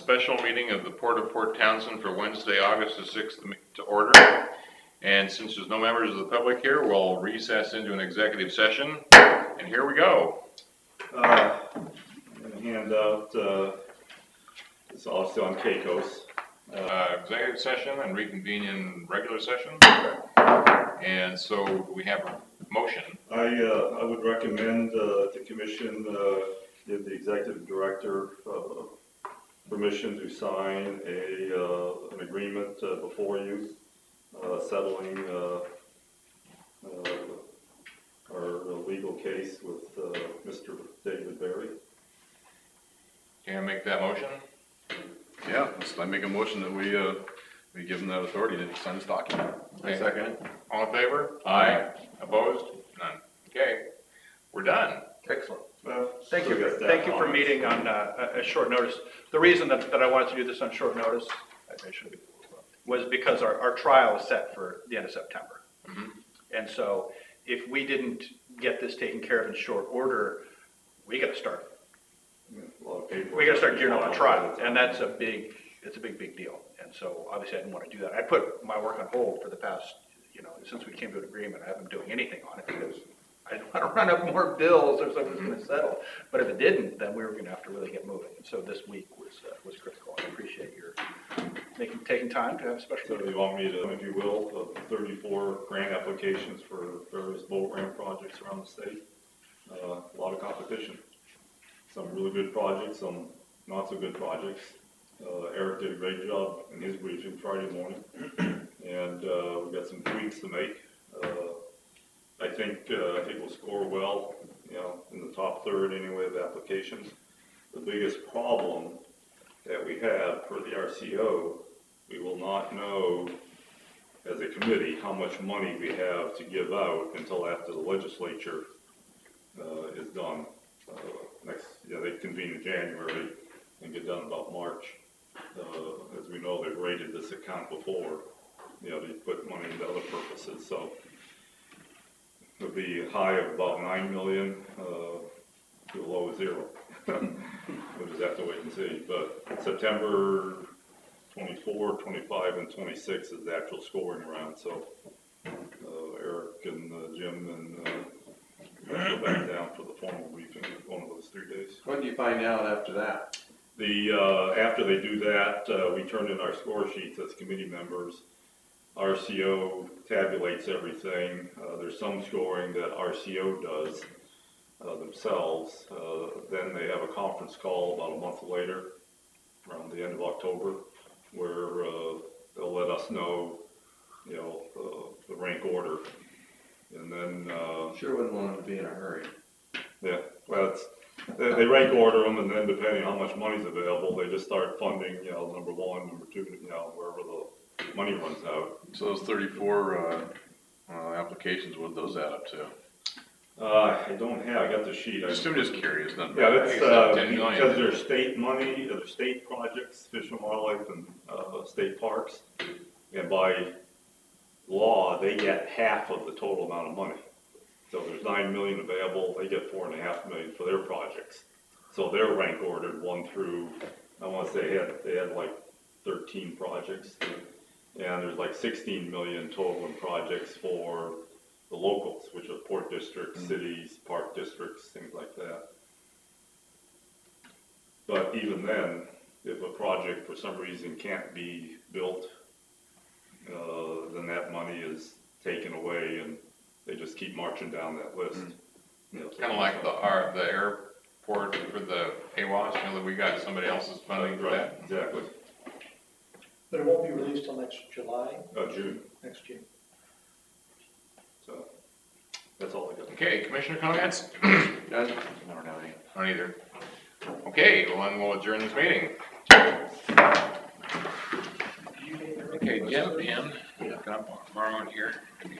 special meeting of the Port of Port Townsend for Wednesday, August the 6th to order. And since there's no members of the public here, we'll recess into an executive session. And here we go. I'm going to hand out, it's also on CAICOS. Executive session and reconvene in regular session. And so we have a motion. I would recommend the commission give the executive director permission to sign an agreement before you, settling our legal case with Mr. David Berry. Can I make that motion? Yeah, I make a motion that we give them that authority to sign this document. Okay. Second. All in favor? Aye. Opposed? None. Okay, we're done. Excellent. Thank Thank you for meeting on a short notice. The reason that I wanted to do this on short notice, was because our trial is set for the end of September. Mm-hmm. And so if we didn't get this taken care of in short order, we got to start. We got to start gearing up a trial, and it's a big deal. And so obviously I didn't want to do that. I put my work on hold for the past, since we came to an agreement. I haven't been doing anything on it because I didn't want to run up more bills or something was going to settle. But if it didn't, then we were going to have to really get moving. And so this week was critical. I appreciate your taking time to have a special So meeting. you want me to, if you will, 34 grant applications for various boat ramp projects around the state. A lot of competition. Some really good projects, some not so good projects. Eric did a great job in his briefing Friday morning, and we've got some tweaks to make. I think we'll score well, in the top third anyway of applications. The biggest problem that we have for the RCO, we will not know as a committee how much money we have to give out until after the legislature is done. They convene in January and get done about March. As we know, they've rated this account before. They put money into other purposes. So it'll be a high of about 9 million to a low of 0. We'll just have to wait and see. But September 24, 25, and 26 is the actual scoring round. So Eric and Jim and go back down for the formal briefing one of those 3 days. When do you find out after that? After they do that, we turn in our score sheets as committee members. RCO tabulates everything. There's some scoring that RCO does themselves. Then they have a conference call about a month later, around the end of October, where they'll let us know, the rank order. And then Sure wouldn't want them to be in a hurry. yeah, well, they rank order them, and then depending on how much money's available, they just start funding, number 1, number 2, wherever the money runs out. So those 34 applications, what do those add up to? I don't have, I got the sheet. I'm just curious. Then. Yeah, that's about 10 million. because they're state money, they're state projects, Fish and Wildlife and state parks, and by law, they get half of the total amount of money. So there's 9 million available, they get 4.5 million for their projects. So they're rank ordered 1 through, I want to say they had like 13 projects. And there's like 16 million total in projects for the locals, which are port districts, cities, park districts, things like that. But even then, if a project for some reason can't be built, then that money is taken away and they just keep marching down that list. Kind of like the airport for the AWAS, that we got somebody else's funding for that. Exactly. But it won't be released till next July, June. next June. So that's all I got. Okay, commissioner comments? I don't have any. Not either. Okay, well then we'll adjourn this meeting. Okay, Jim, Pam, can I borrow it here?